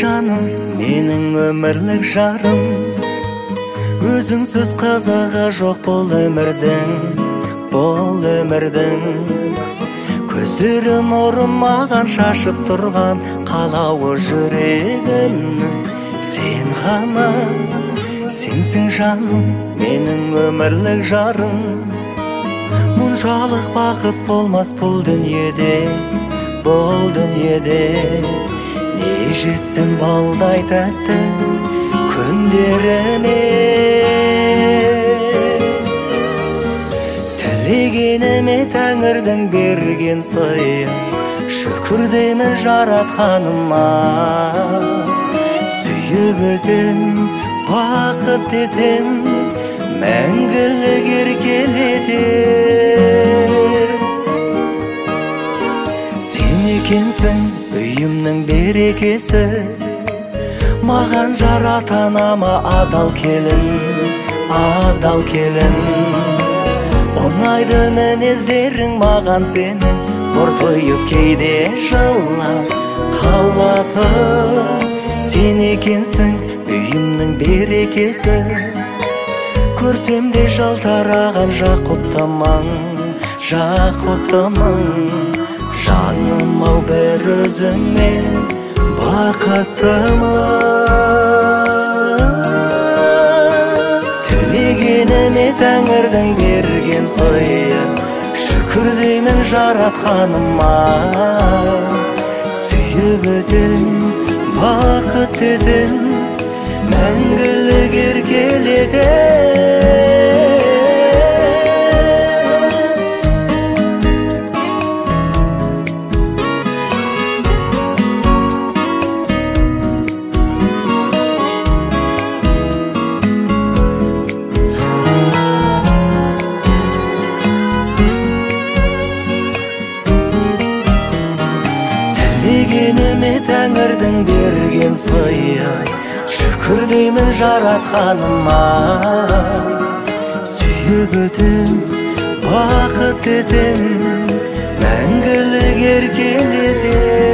жаным, менің өмірлік жарым. Өзіңсіз қызығы жоқ бұл өмірдің. Көздері нұрын маған шашып тұрған қалауы жүрегімнің. Сен ғана, сенсің жаным, менің өмірлік жарым. Мұншалық бақыт болмас бұл дүниеде. Не жетсін балдай тәтті күндеріме. Тілегеніме Тәңірдің берген сыйы, шүкір деймін жаратқаныма. Сүйіп өтем, бақыт етем, мәңгілік еркелетем. Сен екенсің үйімнің берекесі, маған жаратқан ама адал келін. Оңайды мінездерің маған сенің, нұр тойып кейде жылап қалатып. Сен екенсің үйімнің берекесі, көрсем де жалтараған жақұттымың. Жаным ау бір өзіңмен бақыттымын. Тілегеніме Тәңірдің берген сыйы, шүкір деймін жаратқаныма. Сүйіп өтем, бақыт етем, мәңгілік еркелетем. Тілегеніме Тәңірдің берген сыйы, шүкір деймін жаратқаныма. Сүйіп өтем, бақыт етем, мәңгілік еркелетем.